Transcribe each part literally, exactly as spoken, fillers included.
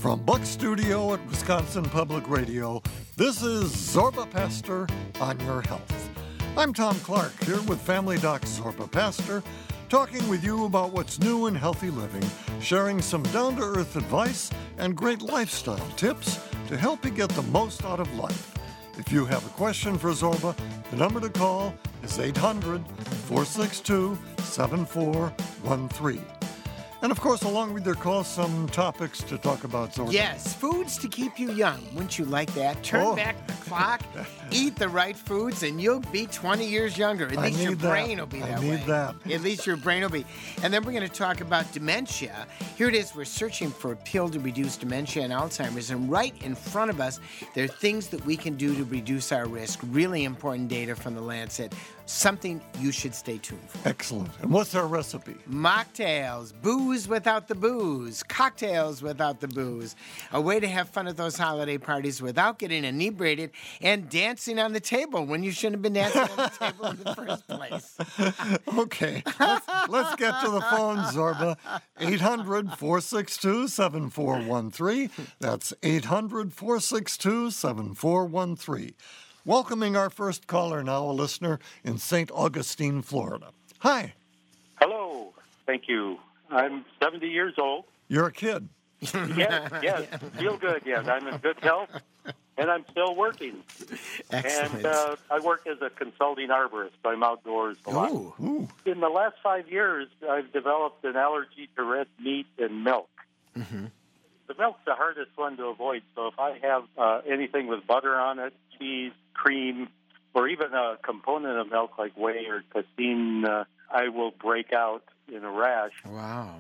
From Buck Studio at Wisconsin Public Radio, this is Zorba Pastor on Your Health. I'm Tom Clark here with Family Doc Zorba Pastor, talking with you about what's new in healthy living, sharing some down-to-earth advice and great lifestyle tips to help you get the most out of life. If you have a question for Zorba, the number to call is eight hundred, four six two, seven four one three. And of course, along with your call, some topics to talk about, Zorba. Yes, foods to keep you young. Wouldn't you like that? Turn Oh. back the clock, eat the right foods, and you'll be twenty years younger. At I least your need that. brain will be I that need way. that. At least your brain will be. And then we're going to talk about dementia. Here it is. We're searching for a pill to reduce dementia and Alzheimer's. And right in front of us, there are things that we can do to reduce our risk. Really important data from the Lancet. Something you should stay tuned for. Excellent. And what's our recipe? Mocktails, booze without the booze, cocktails without the booze. A way to have fun at those holiday parties without getting inebriated and dancing on the table when you shouldn't have been dancing on the table in the first place. Okay, let's, let's get to the phone, Zorba. eight hundred, four six two, seven four one three. That's eight hundred, four six two, seven four one three. Welcoming our first caller now, a listener in Saint Augustine, Florida. Hi. Hello. Thank you. I'm seventy years old. You're a kid. Yes, yes. Feel good, yes. I'm in good health, and I'm still working. Excellent. And uh, I work as a consulting arborist. I'm outdoors a lot. Ooh. Ooh. In the last five years, I've developed an allergy to red meat and milk. Mm-hmm. The milk's the hardest one to avoid, so if I have uh, anything with butter on it, cheese, cream, or even a component of milk like whey or casein, uh, I will break out in a rash. Wow.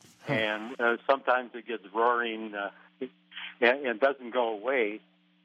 And uh, sometimes it gets roaring uh, and, and doesn't go away.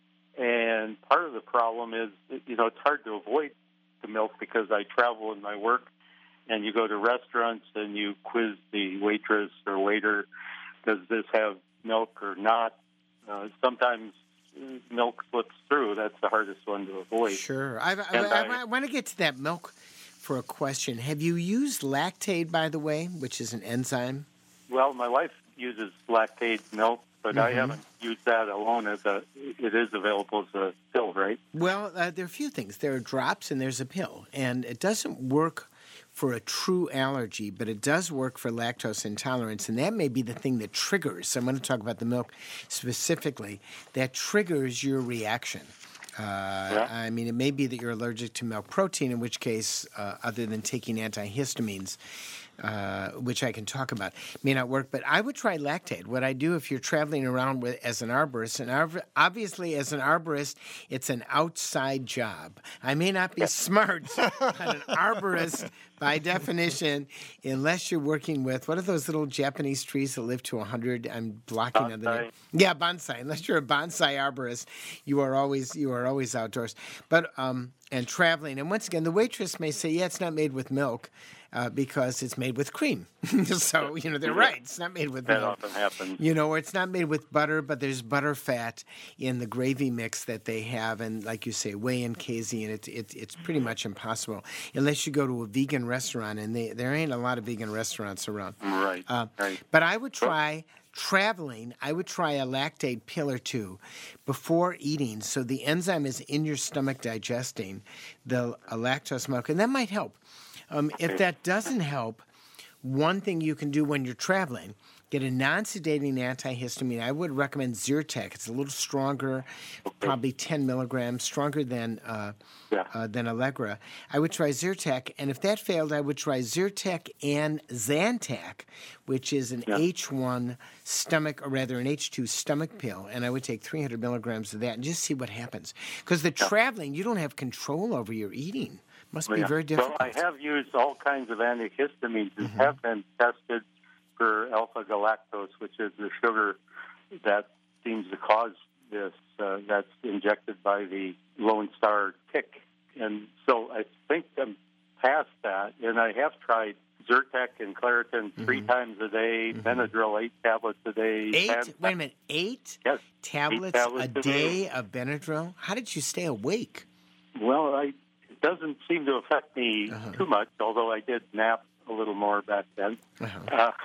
And part of the problem is, you know, it's hard to avoid the milk because I travel in my work, and you go to restaurants and you quiz the waitress or waiter, does this have milk or not? Uh, sometimes milk slips through. That's the hardest one to avoid. Sure. I, I, And I, I- I want to get to that milk for a question. Have you used Lactaid, by the way, which is an enzyme? Well, my wife uses lactate milk, but I Mhm. haven't used that alone. As a, it is available as a pill, right? Well, uh, there are a few things. There are drops and there's a pill. And it doesn't work for a true allergy, but it does work for lactose intolerance. And that may be the thing that triggers. I'm going to talk about the milk specifically. That triggers your reaction. Uh, Yeah. I mean, it may be that you're allergic to milk protein, in which case, uh, other than taking antihistamines, uh, which I can talk about, may not work. But I would try Lactaid. What I do if you're traveling around with as an arborist, and arb- obviously as an arborist, it's an outside job. I may not be smart, but an arborist, by definition, unless you're working with, what are those little Japanese trees that live to one hundred? I'm blocking on the name. Bonsai. Yeah, bonsai. Unless you're a bonsai arborist, you are always you are always outdoors. But um, and traveling, and once again, the waitress may say, "Yeah, it's not made with milk uh, because it's made with cream." So you know they're right. It's not made with That milk. often happens. You know, or it's not made with butter, but there's butter fat in the gravy mix that they have, and like you say, whey and casein. It's it's it's pretty much impossible unless you go to a vegan restaurant, and they, there ain't a lot of vegan restaurants around. Right, Uh, right. But I would try traveling. I would try a Lactaid pill or two before eating, so the enzyme is in your stomach digesting the uh, lactose milk, and that might help. Um, if that doesn't help, one thing you can do when you're traveling, get a non-sedating antihistamine. I would recommend Zyrtec. It's a little stronger, probably ten milligrams, stronger than uh, Yeah. uh, than Allegra. I would try Zyrtec, and if that failed, I would try Zyrtec and Zantac, which is an Yeah. H one stomach, or rather an H two stomach pill, and I would take three hundred milligrams of that and just see what happens. Because the traveling, you don't have control over your eating. Must be Yeah. very difficult. Well, I have used all kinds of antihistamines that Mm-hmm. have been tested for alpha galactose, which is the sugar that seems to cause this. Uh, that's injected by the Lone Star tick. And so I think I'm past that. And I have tried Zyrtec and Claritin three times a day, Benadryl eight tablets a day. Eight? and- Wait a minute. Eight Yes. tablets, tablets a a day day. of Benadryl? How did you stay awake? Well, I, it doesn't seem to affect me Uh-huh. too much, although I did nap a little more back then. Uh-huh. Uh,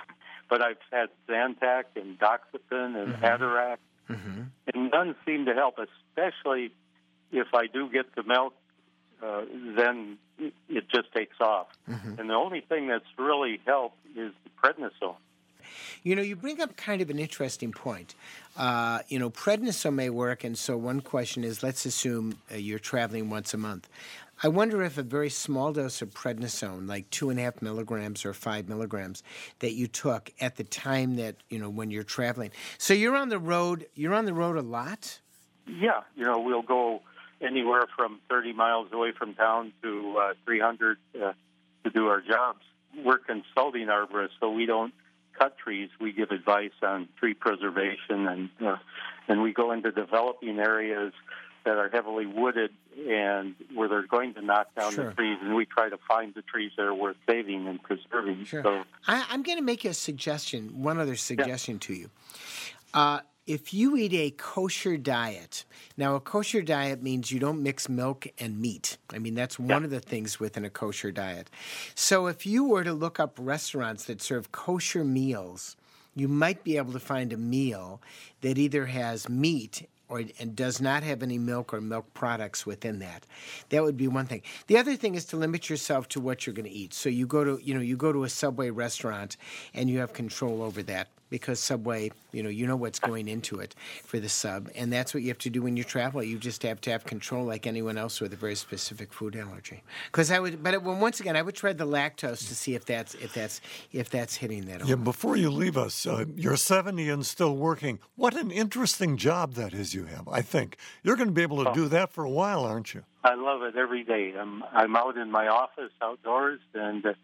but I've had Zantac and Doxepin and Mm-hmm. Atarax, Mm-hmm. and none seem to help, especially if I do get the milk, uh, then it, it just takes off. Mm-hmm. And the only thing that's really helped is the prednisone. You know, you bring up kind of an interesting point. Uh, you know, prednisone may work, and so one question is, let's assume uh, you're traveling once a month. I wonder if a very small dose of prednisone, like two and a half milligrams or five milligrams, that you took at the time that, you know, when you're traveling. So you're on the road, you're on the road a lot? Yeah, you know, we'll go anywhere from thirty miles away from town to uh, three hundred uh, to do our jobs. We're consulting arborists, so we don't cut trees. We give advice on tree preservation, and uh, and we go into developing areas that are heavily wooded and where they're going to knock down Sure. the trees, and we try to find the trees that are worth saving and preserving. Sure. So, I, I'm going to make a suggestion, one other suggestion to you. Uh, if you eat a kosher diet, now a kosher diet means you don't mix milk and meat. I mean, that's one Yeah. of the things within a kosher diet. So if you were to look up restaurants that serve kosher meals, you might be able to find a meal that either has meat or and does not have any milk or milk products within that. That would be one thing. The other thing is to limit yourself to what you're going to eat. So you go to, you know, you go to a Subway restaurant and you have control over that, because Subway, you know, you know what's going into it for the sub, and that's what you have to do when you travel. You just have to have control like anyone else with a very specific food allergy. Because I would, but it, well, once again, I would try the lactose to see if that's if that's if that's hitting that. Yeah, before you leave us, uh, you're seventy and still working. What an interesting job that is you have, I think. You're going to be able to do that for a while, aren't you? I love it every day. I'm I'm out in my office outdoors, and uh,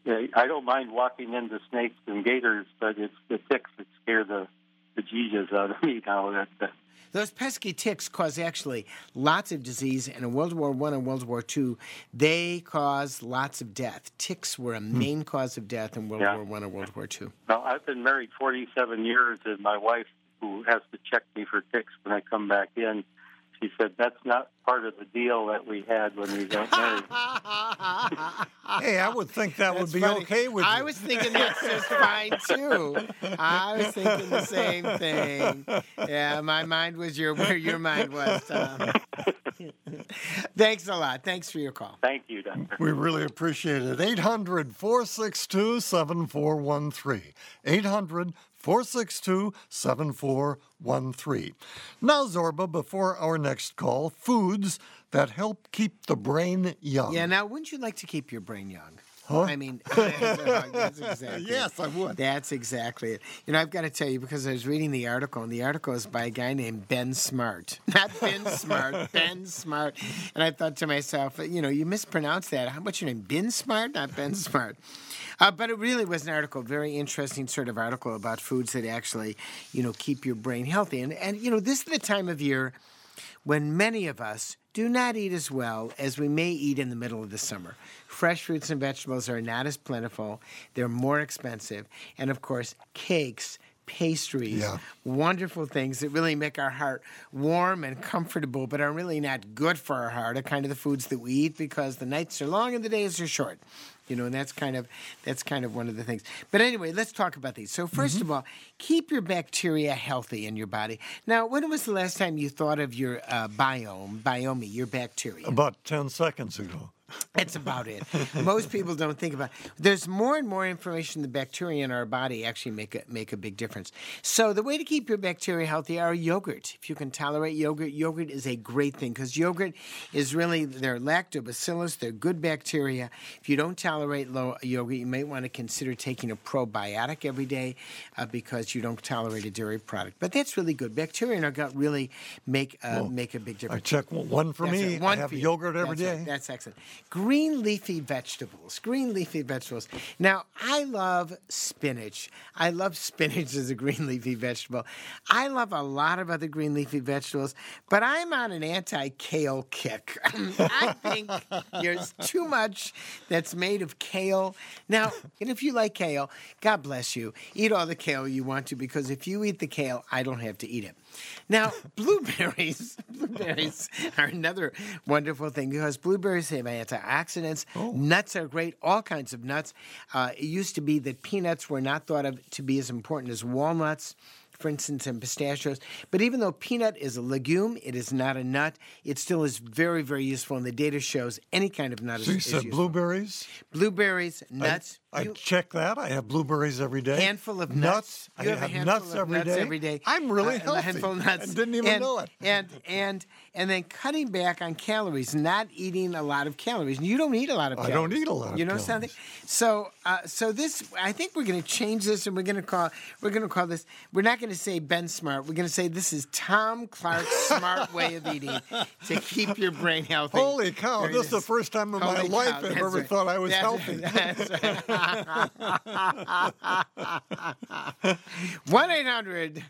I don't mind walking into snakes and gators, but it's the ticks that scare the the Jesus out of me now. That, that Those pesky ticks cause actually lots of disease, and in World War One and World War Two, they caused lots of death. Ticks were a main cause of death in World Yeah. War One and World War Two. Now, I've been married forty-seven years, and my wife, who has to check me for ticks when I come back in, she said that's not part of the deal that we had when we got married. Hey, I would think that That's would be funny. okay with I you. was thinking that's just fine too. I was thinking the same thing. Yeah, my mind was your where your mind was, Tom. Thanks a lot. Thanks for your call. Thank you, Doctor. We really appreciate it. eight hundred, four six two, seven four one three. eight hundred, four six two, seven four one three. Now, Zorba, before our next call, foods that help keep the brain young. Yeah, now wouldn't you like to keep your brain young? Huh? I mean, that's exactly Yes, I would. That's exactly it. You know, I've got to tell you, because I was reading the article, and the article is by a guy named Ben Smart. Not Ben Smart, Ben Smart. And I thought to myself, you know, you mispronounced that. How about your name? Ben Smart, not Ben Smart. Uh, but it really was an article, very interesting sort of article about foods that actually, you know, keep your brain healthy. And, and you know, this is the time of year when many of us do not eat as well as we may eat in the middle of the summer. Fresh fruits and vegetables are not as plentiful. They're more expensive. And, of course, cakes, pastries, Yeah. wonderful things that really make our heart warm and comfortable, but are really not good for our heart, are kind of the foods that we eat because the nights are long and the days are short. You know, and that's kind of that's kind of one of the things. But anyway, let's talk about these. So first of all, keep your bacteria healthy in your body. Now, when was the last time you thought of your uh, biome, biome, your bacteria? About ten seconds ago. That's about it. Most people don't think about it. There's more and more information. The bacteria in our body actually make a, make a big difference. So the way to keep your bacteria healthy are yogurt. If you can tolerate yogurt, yogurt is a great thing because yogurt is really, they're lactobacillus, they're good bacteria. If you don't tolerate low yogurt, you may want to consider taking a probiotic every day uh, because you don't tolerate a dairy product. But that's really good. Bacteria in our gut really make uh, Well, make a big I difference. check one for That's me. it. One I have for you. yogurt every That's day. right. That's excellent. Green leafy vegetables. Green leafy vegetables. Now, I love spinach. I love spinach as a green leafy vegetable. I love a lot of other green leafy vegetables, but I'm on an anti-kale kick. I think there's too much that's made of kale. Now, and if you like kale, God bless you. Eat all the kale you want to, because if you eat the kale, I don't have to eat it. Now, blueberries, blueberries are another wonderful thing because blueberries have antioxidants. Oh. Nuts are great, all kinds of nuts. Uh, it used to be that peanuts were not thought of to be as important as walnuts, for instance, and pistachios. But even though peanut is a legume, it is not a nut. It still is very, very useful, and the data shows any kind of nut So is, you is said useful. blueberries? Blueberries, nuts. I you- check that. I have blueberries every day. handful of nuts. I You have, have a handful nuts of every nuts day. every day. I'm really Uh, healthy. A handful of nuts. I didn't even and, know it. And and and then cutting back on calories, not eating a lot of calories. You don't eat a lot of I calories. don't eat a lot of You know calories. something? So uh, so this, I think we're going to change this, and we're going to call we're going to call this. We're not going to say Ben Smart. We're going to say this is Tom Clark's smart way of eating to keep your brain healthy. Holy cow, There it this is the is. first time in my Holy life cow, I've that's ever right. thought I was That's healthy. right. That's right. one eight hundred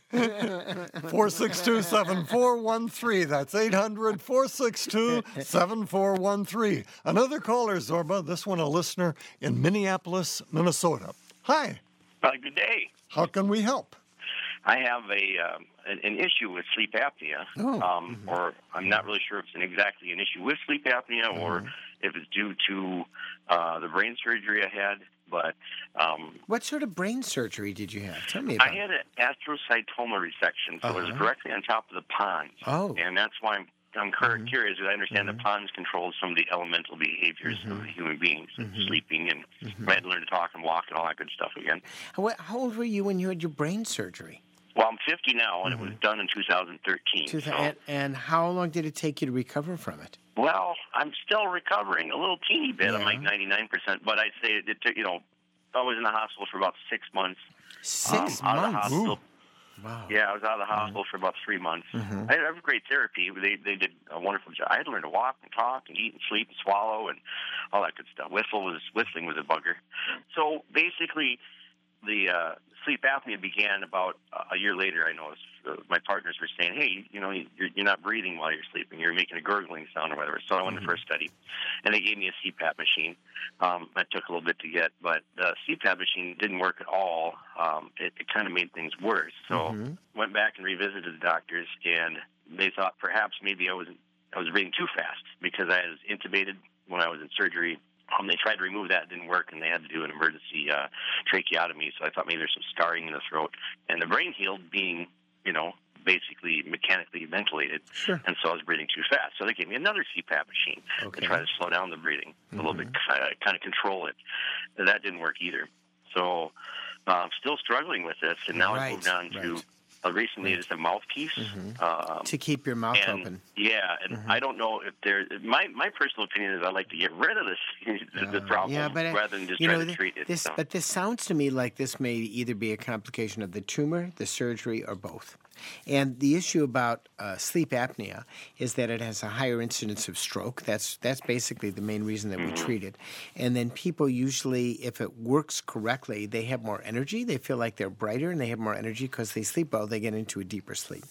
four six two, seven four one three. That's eight hundred, four six two, seven four one three. Another caller, Zorba. This one a listener in Minneapolis, Minnesota. Hi. Uh, good day. How can we help? I have a um, an, an issue with sleep apnea, Oh. um, or I'm not really sure if it's an exactly an issue with sleep apnea or if it's due to uh, the brain surgery I had. But um, What sort of brain surgery did you have? Tell me about I had an astrocytoma resection, so it was Uh-huh. directly on top of the pons. Oh. And that's why I'm I'm cur- curious, because I understand the pons controls some of the elemental behaviors of the human beings, sleeping, and I had to learn to talk and walk and all that good stuff again. What, how old were you when you had your brain surgery? Well, I'm fifty now, and it was done in two thousand thirteen. Two so- thou- and, and how long did it take you to recover from it? Well, I'm still recovering a little teeny bit. I'm Yeah. like ninety-nine percent, but I'd say it, it took, you know, I was in the hospital for about six months. Six um, Out of the months. hospital. Wow. Yeah, I was out of the hospital for about three months. Mhm. I had great therapy. They they did a wonderful job. I had to learn to walk and talk and eat and sleep and swallow and all that good stuff. Whistle was whistling was a bugger. So basically, the uh, sleep apnea began about a year later. I noticed uh, my partners were saying, "Hey, you know, you're, you're not breathing while you're sleeping. You're making a gurgling sound or whatever." So I went in for a study, and they gave me a C PAP machine. Um, that took a little bit to get, but the C PAP machine didn't work at all. Um, it it kind of made things worse. So Mhm. went back and revisited the doctors, and they thought perhaps maybe I was I was breathing too fast because I was intubated when I was in surgery. Um, they tried to remove that, it didn't work, and they had to do an emergency uh, tracheotomy. So I thought maybe there's some scarring in the throat, and the brain healed, being you know basically mechanically ventilated, Sure. and so I was breathing too fast. So they gave me another C PAP machine Okay. to try to slow down the breathing a little bit, kind of, kind of control it. And that didn't work either. So uh, I'm still struggling with this, and now Right, I've moved on to right. uh, recently it's a mouthpiece. Um, To keep your mouth and, open. Yeah, and I don't know if there. My my personal opinion is I'd like to get rid of this the, the problem Yeah, but uh, rather than just you try know, to th- treat it. this, so. but this sounds to me like this may either be a complication of the tumor, the surgery, or both. And the issue about uh, sleep apnea is that it has a higher incidence of stroke. That's that's basically the main reason that we treat it. And then people usually, if it works correctly, they have more energy. They feel like they're brighter, and they have more energy because they sleep well. They get into a deeper sleep.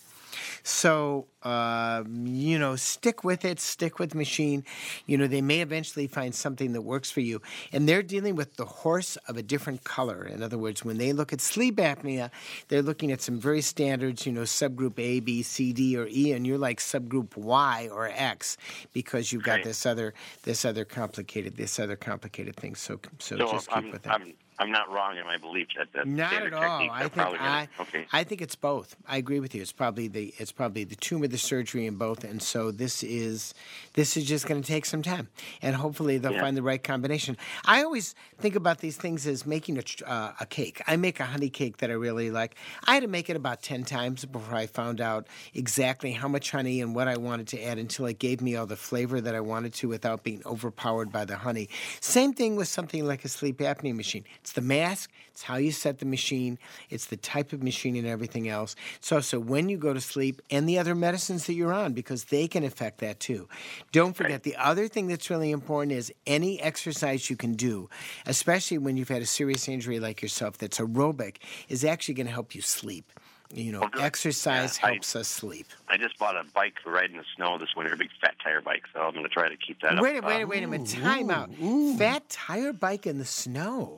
So, uh, you know, stick with it, stick with the machine. You know, they may eventually find something that works for you. And they're dealing with the horse of a different color. In other words, when they look at sleep apnea, they're looking at some very standards, you know, subgroup A, B, C, D, or E, and you're like subgroup Y or X because you've got Right. this other, this other complicated, this other complicated thing. So, so, So just keep I'm, with that. I'm I'm not wrong in my belief that that Not standard at all. techniques I are think probably I, gonna, okay. I think it's both. I agree with you. It's probably the it's probably the tumor, the surgery, and both. And so this is this is just going to take some time, and hopefully they'll Yeah. find the right combination. I always think about these things as making a tr- uh, a cake. I make a honey cake that I really like. I had to make it about ten times before I found out exactly how much honey and what I wanted to add until it gave me all the flavor that I wanted to without being overpowered by the honey. Same thing with something like a sleep apnea machine. It's the mask. It's how you set the machine. It's the type of machine and everything else. So, so when you go to sleep and the other medicines that you're on, because they can affect that too. Don't forget, the other thing that's really important is any exercise you can do, especially when you've had a serious injury like yourself that's aerobic, is actually going to help you sleep. You know, Well, good. exercise Yeah, I- helps us sleep. I just bought a bike to ride in the snow this winter, a big fat tire bike, so I'm going to try to keep that up. Wait a Uh, wait a wait a minute. Time out. Fat tire bike in the snow.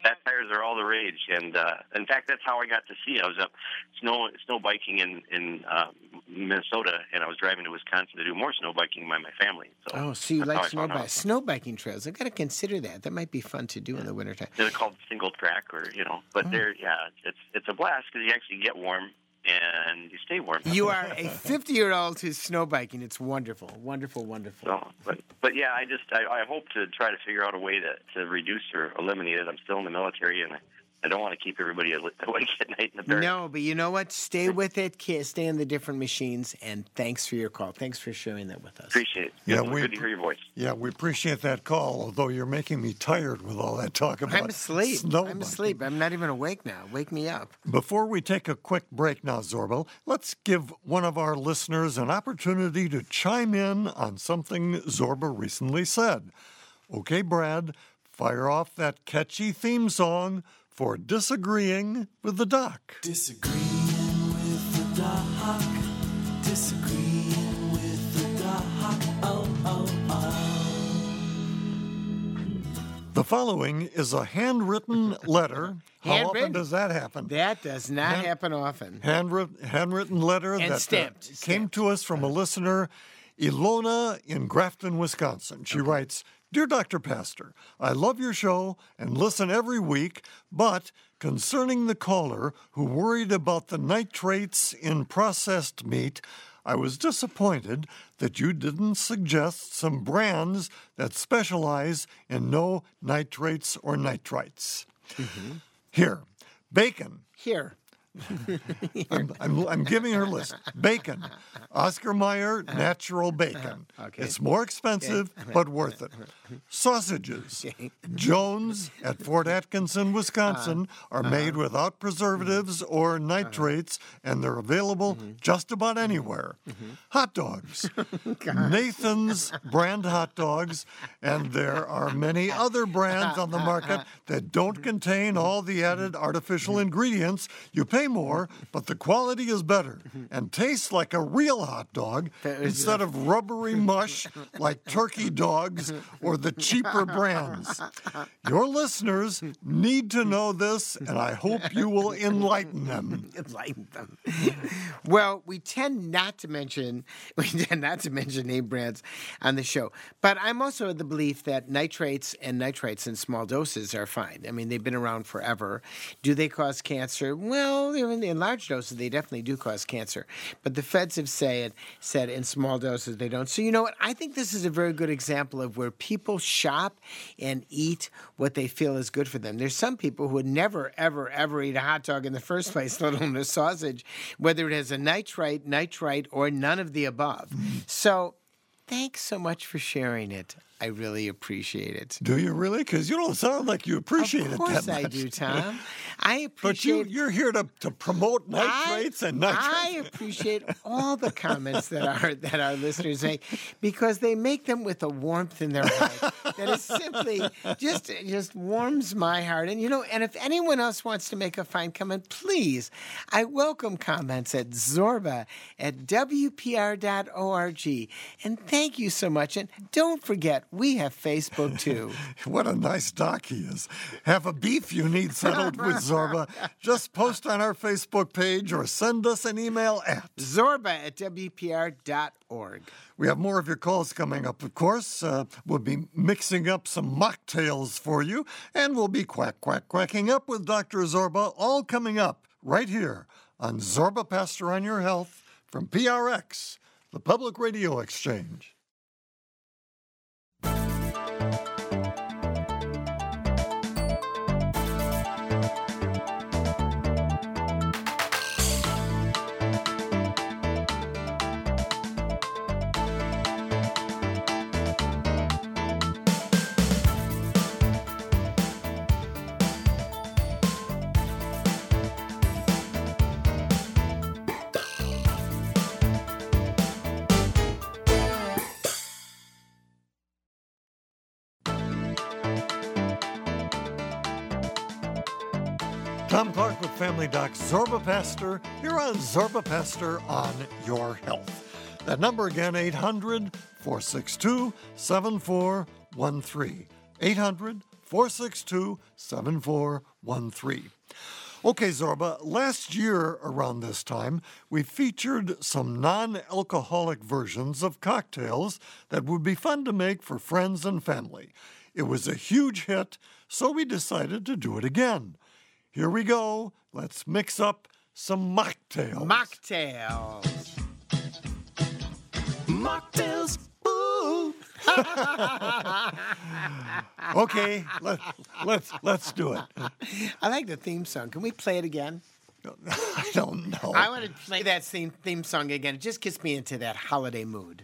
fat tires are all the rage. And uh, in fact, that's how I got to see it. I was up snow snow biking in in uh, Minnesota, and I was driving to Wisconsin to do more snow biking by my family. So oh, so you that's how like I snow found bike, out. snow biking trails? I've got to consider that. That might be fun to do in the wintertime. They're called single track, or you know, but Oh. they're yeah, it's it's a blast because you actually get warm and you stay warm. You are a fifty-year-old who's snow biking. It's wonderful, wonderful, wonderful. So, but but yeah, I just I, I hope to try to figure out a way to, to reduce or eliminate it. I'm still in the military, and I, I don't want to keep everybody awake at night in the barracks. No, but you know what? Stay with it. ki- Stay in the different machines. And thanks for your call. Thanks for sharing that with us. Appreciate it. Yeah, Good, we- good to hear your voice. Yeah, we appreciate that call, although you're making me tired with all that talk about I'm asleep. snow I'm biking. asleep. I'm not even awake now. Wake me up. Before we take a quick break now, Zorba, let's give one of our listeners an opportunity to chime in on something Zorba recently said. Okay, Brad, fire off that catchy theme song for Disagreeing with the Doc. Disagreeing with the doc. Disagreeing with the doc. Oh, oh, oh. The following is a handwritten letter. How Handwritten? often does that happen? That does not Hand- happen often. Handwritten, handwritten letter And that uh, stamped, came stamped. to us from a listener, Ilona in Grafton, Wisconsin. She writes, Dear Doctor Pastor, I love your show and listen every week, but concerning the caller who worried about the nitrates in processed meat, I was disappointed that you didn't suggest some brands that specialize in no nitrates or nitrites. Here, bacon. Here. I'm, I'm, I'm giving her a list. Bacon. Oscar Mayer natural bacon. Okay. It's more expensive, but worth it. Sausages. Jones at Fort Atkinson, Wisconsin, are made without preservatives or nitrates, and they're available just about anywhere. Hot dogs. Nathan's brand hot dogs, and there are many other brands on the market that don't contain all the added artificial ingredients. You pay more, but the quality is better and tastes like a real hot dog instead of rubbery mush like turkey dogs or the cheaper brands. Your listeners need to know this, and I hope you will enlighten them. Enlighten them. Well, we tend not to mention we tend not to mention name brands on the show, but I'm also of the belief that nitrates and nitrites in small doses are fine. I mean, they've been around forever. Do they cause cancer? Well, in, in large doses, they definitely do cause cancer, but the feds have said said in small doses they don't. So you know what? I think this is a very good example of where people shop and eat what they feel is good for them. There's some people who would never, ever, ever eat a hot dog in the first place, let alone a sausage, whether it has a nitrite, nitrite, or none of the above. So thanks so much for sharing it. I really appreciate it. Do you really? Because you don't sound like you appreciate Of it course that I much. do, Tom. I But you, appreciate you're here to, to promote nitrates I, and nitrates. I appreciate all the comments that our that our listeners make because they make them with a warmth in their heart that is simply just just warms my heart. And you know, and if anyone else wants to make a fine comment, please, I welcome comments at Zorba at W P R dot org. And thank you so much. And don't forget, we have Facebook too. What a nice doc he is. Have a beef you need settled with Zorba? Just post on our Facebook page or send us an email at. Zorba at W P R dot org. We have more of your calls coming up, of course. Uh, we'll be mixing up some mocktails for you, and we'll be quack, quack, quacking up with Doctor Zorba, all coming up right here on Zorba Pastor on Your Health from P R X, the Public Radio Exchange. Tom Clark with Family Doc Zorba Pastor here on Zorba Pastor on Your Health. That number again, eight hundred, four six two, seven four one three. eight hundred, four four six two, seven four one three. Okay, Zorba, last year around this time, we featured some non-alcoholic versions of cocktails that would be fun to make for friends and family. It was a huge hit, so we decided to do it again. Here we go. Let's mix up some mocktails. Mocktails. Mocktails. Ooh. Okay, let, let's let's do it. I like the theme song. Can we play it again? I don't know. I want to play that same theme song again. It just gets me into that holiday mood.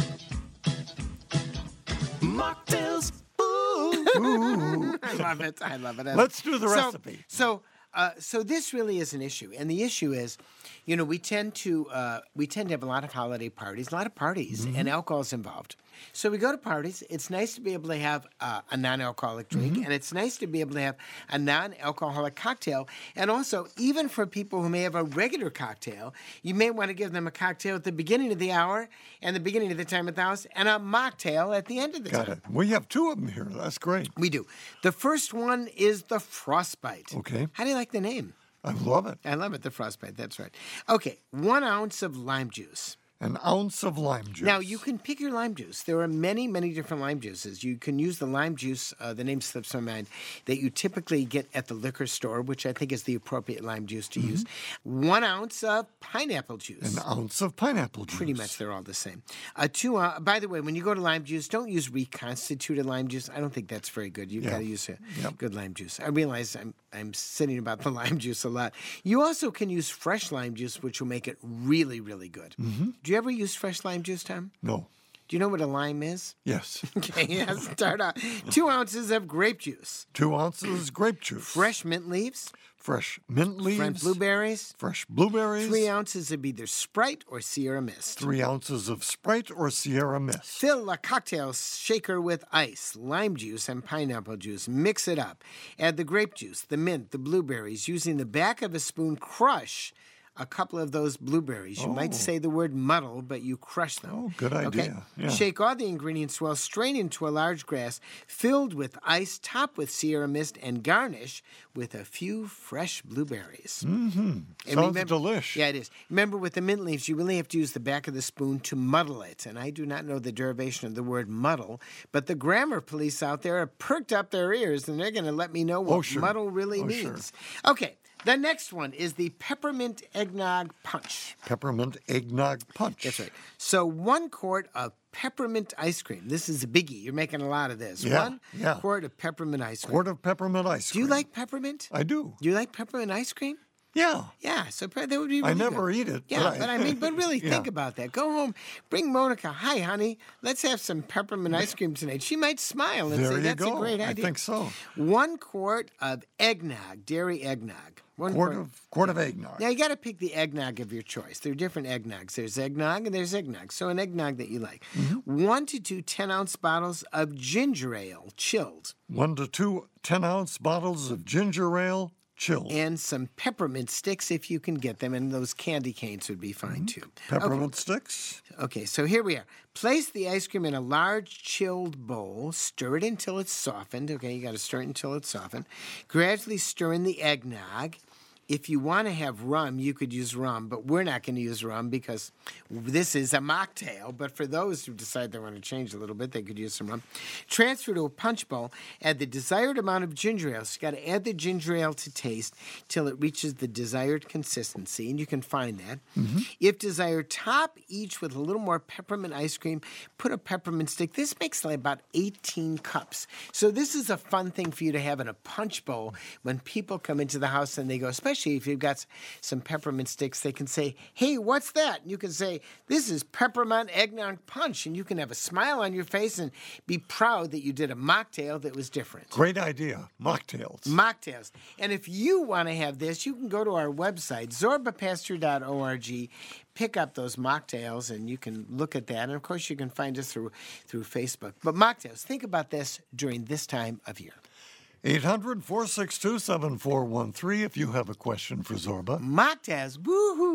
Mocktails. Ooh. Ooh. I love it. I love it. I love Let's it. do the So- recipe. So, uh, so this really is an issue, and the issue is, you know, we tend to uh, we tend to have a lot of holiday parties, a lot of parties, and alcohol's involved. So we go to parties. It's nice to be able to have uh, a non-alcoholic drink, and it's nice to be able to have a non-alcoholic cocktail. And also, even for people who may have a regular cocktail, you may want to give them a cocktail at the beginning of the hour and the beginning of the time at the house, and a mocktail at the end of the Got time. it. We have two of them here. That's great. We do. The first one is the Frostbite. Okay. How do you like the name? I love it. I love it, the Frostbite. That's right. Okay, one ounce of lime juice. An ounce of lime juice. Now, you can pick your lime juice. There are many, many different lime juices. You can use the lime juice, uh, the name slips my mind, that you typically get at the liquor store, which I think is the appropriate lime juice to use. One ounce of pineapple juice. An ounce of pineapple juice. Pretty much, they're all the same. Uh, two. Uh, by the way, when you go to lime juice, don't use reconstituted lime juice. I don't think that's very good. You've Yeah. got to use a Yep. good lime juice. I realize I'm I'm sitting about the lime juice a lot. You also can use fresh lime juice, which will make it really, really good. Mm-hmm. Do you ever use fresh lime juice, Tom? No. Do you know what a lime is? Yes. Okay, yeah, start out. Two ounces of grape juice, Two ounces grape juice. fresh mint leaves, Fresh mint leaves. fresh blueberries, Fresh blueberries. three ounces of either Sprite or Sierra Mist. Three ounces of Sprite or Sierra Mist. Fill a cocktail shaker with ice, lime juice, and pineapple juice. Mix it up. Add the grape juice, the mint, the blueberries. Using the back of a spoon, crush a couple of those blueberries. You might Oh. say the word muddle, but you crush them. Oh, good Okay? idea. Yeah. Shake all the ingredients well, strain into a large glass, filled with ice, top with Sierra Mist, and garnish with a few fresh blueberries. Mm-hmm. And Sounds remember- delish. Yeah, it is. Remember, with the mint leaves, you really have to use the back of the spoon to muddle it. And I do not know the derivation of the word muddle, but the grammar police out there have perked up their ears, and they're going to let me know what Oh, sure. muddle really Oh, sure. means. Okay, the next one is the peppermint eggnog punch. Peppermint eggnog punch. That's right. So one quart of peppermint ice cream. This is a biggie. You're making a lot of this. Yeah, One yeah. quart of peppermint ice cream. Quart of peppermint ice Do cream. you like peppermint? I do. Do you like peppermint ice cream? Yeah. Yeah, so pe- that would be really I never good. eat it. Yeah, but but I mean, but really Yeah. think about that. Go home, bring Monica. Hi, honey. Let's have some peppermint ice cream tonight. She might smile and There say, you "That's go. a great I idea." think so. One quart of eggnog, dairy eggnog. One Quart of quart of eggnog. Now you got to pick the eggnog of your choice. There are different eggnogs. There's eggnog and there's eggnog. So an eggnog that you like. Mm-hmm. One to two ten ounce bottles of ginger ale, chilled, One to two ten ounce bottles of ginger ale, chilled. and some peppermint sticks if you can get them. And those candy canes would be fine too. Mm-hmm. Peppermint sticks. Okay, so here we are. Place the ice cream in a large chilled bowl. Stir it until it's softened. Okay, you got to stir it until it's softened. Gradually stir in the eggnog. If you want to have rum, you could use rum, but we're not going to use rum because this is a mocktail. But for those who decide they want to change a little bit, they could use some rum. Transfer to a punch bowl. Add the desired amount of ginger ale. So you got to add the ginger ale to taste till it reaches the desired consistency, and you can find that. If desired, top each with a little more peppermint ice cream. Put a peppermint stick. This makes like about eighteen cups. So this is a fun thing for you to have in a punch bowl when people come into the house and they go, especially if you've got s- some peppermint sticks, they can say, "Hey, what's that?" And you can say, "This is peppermint eggnog punch," and you can have a smile on your face and be proud that you did a mocktail that was different. Great idea. Mocktails. Mocktails. And if you want to have this, you can go to our website, zorba pastor dot org, pick up those mocktails, and you can look at that. And, of course, you can find us through through Facebook. But mocktails, think about this during this time of year. eight hundred, four six two, seven four one three if you have a question for Zorba. Mocktails, woo-hoo.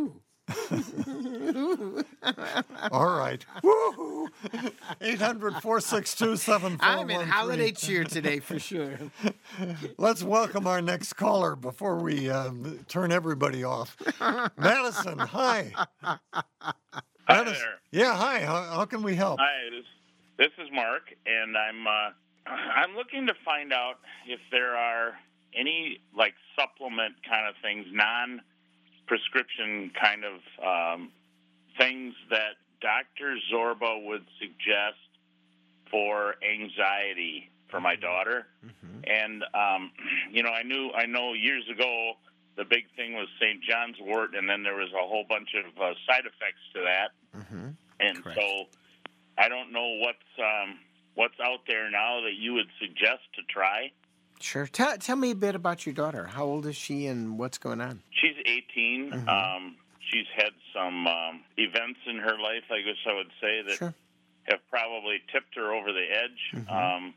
All right. Woo-hoo. eight hundred, four six two, seven four one three. I'm in holiday cheer today for sure. Let's welcome our next caller before we um, turn everybody off. Madison, hi. Hi Madison. there. Yeah, hi. How, how can we help? Hi, this, this is Mark, and I'm uh, I'm looking to find out if there are any like supplement kind of things, non-prescription kind of um, things that Doctor Zorba would suggest for anxiety for my daughter. Mm-hmm. And um, you know, I knew I know years ago the big thing was Saint John's wort, and then there was a whole bunch of uh, side effects to that. Mm-hmm. And Correct. so I don't know what's um, what's out there now that you would suggest to try. Sure. Tell, tell me a bit about your daughter. How old is she and what's going on? She's eighteen. Mhm. Um, she's had some um, events in her life, I guess I would say, that Sure. have probably tipped her over the edge. Mhm. Um,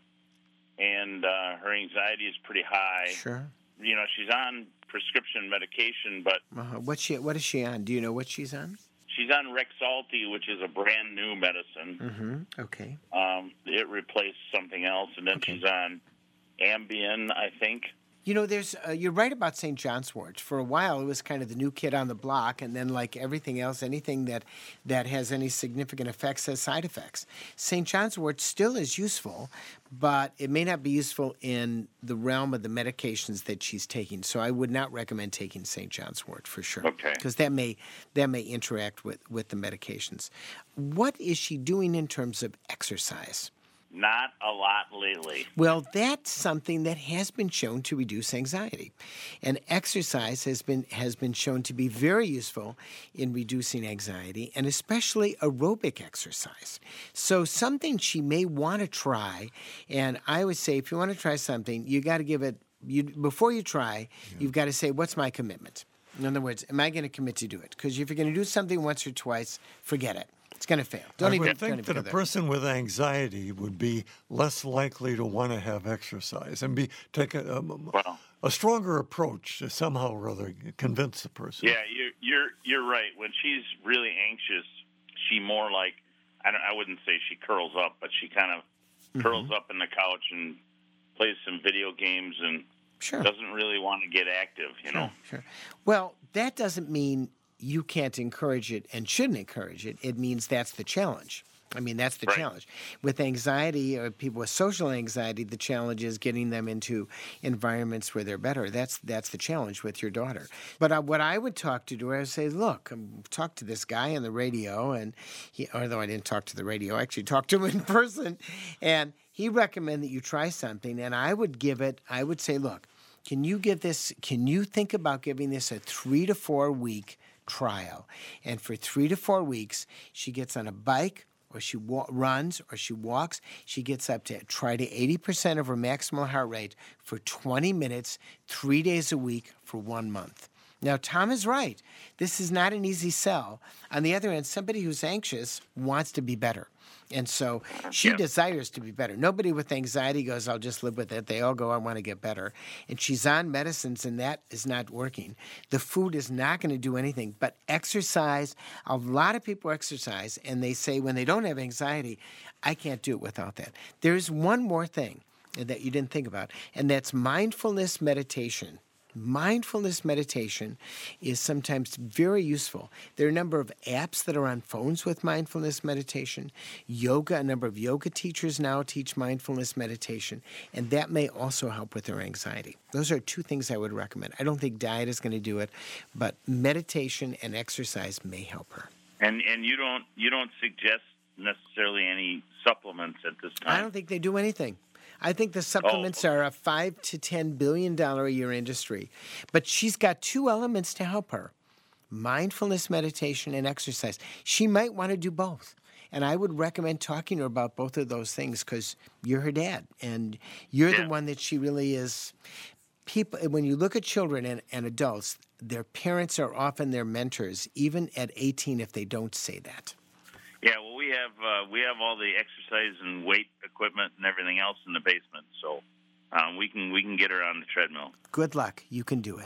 and uh, her anxiety is pretty high. Sure. You know, she's on prescription medication, but Uh-huh. What she? What is she on? Do you know what she's on? she's on Rexulti, which is a brand new medicine. Mm-hmm. Okay. Um, it replaced something else, and then Okay. she's on Ambien, I think. You know, there's uh, you're right about Saint John's wort. For a while, it was kind of the new kid on the block, and then like everything else, anything that that has any significant effects has side effects. Saint John's wort still is useful, but it may not be useful in the realm of the medications that she's taking. So I would not recommend taking Saint John's wort for sure. Okay. Because that may that may interact with with the medications. What is she doing in terms of exercise? Not a lot lately. Well, that's something that has been shown to reduce anxiety. And exercise has been has been shown to be very useful in reducing anxiety, and especially aerobic exercise. So something she may want to try, and I would say if you want to try something, you got to give it you before you try, you've got to say, what's my commitment? In other words, am I going to commit to do it? Because if you're going to do something once or twice, forget it. It's going to fail. Don't I even would don't think even that go a there. person with anxiety would be less likely to want to have exercise and be take a, a, Well, a stronger approach to somehow or other convince the person. yeah, you're you're you're right. When she's really anxious, she more like I don't I wouldn't say she curls up, but she kind of Mm-hmm. curls up in the couch and plays some video games and Sure. doesn't really want to get active. You know. Sure. Well, that doesn't mean you can't encourage it and shouldn't encourage it. It means that's the challenge. I mean, that's the Right. challenge. With anxiety or people with social anxiety, the challenge is getting them into environments where they're better. That's that's the challenge with your daughter. But uh, what I would talk to do, I would say, look, um, talk to this guy on the radio, and he, although I didn't talk to the radio, I actually talked to him in person, and he recommended that you try something, and I would give it, I would say, look, can you give this, can you think about giving this a three to four week trial? And for three to four weeks, she gets on a bike, or she wa- runs, or she walks. She gets up to try to eighty percent of her maximal heart rate for twenty minutes, three days a week for one month. Now, Tom is right. This is not an easy sell. On the other hand, somebody who's anxious wants to be better. And so she Yeah. desires to be better. Nobody with anxiety goes, I'll just live with it. They all go, I want to get better. And she's on medicines, and that is not working. The food is not going to do anything. But exercise, a lot of people exercise, and they say when they don't have anxiety, I can't do it without that. There's one more thing that you didn't think about, and that's mindfulness meditation. Mindfulness meditation is sometimes very useful. There are a number of apps that are on phones with mindfulness meditation. Yoga, a number of yoga teachers now teach mindfulness meditation, and that may also help with their anxiety. Those are two things I would recommend. I don't think diet is going to do it, but meditation and exercise may help her. And and you don't you don't suggest necessarily any supplements at this time. I don't think they do anything. I think the supplements Oh. are a five to ten billion dollar a year industry, but she's got two elements to help her: mindfulness meditation and exercise. She might want to do both, and I would recommend talking to her about both of those things because you're her dad, and you're Yeah. the one that she really is. People, when you look at children and, and adults, their parents are often their mentors, even at eighteen, if they don't say that. Yeah, well, we have uh, we have all the exercise and weight equipment and everything else in the basement, so um, we can we can get her on the treadmill. Good luck. You can do it.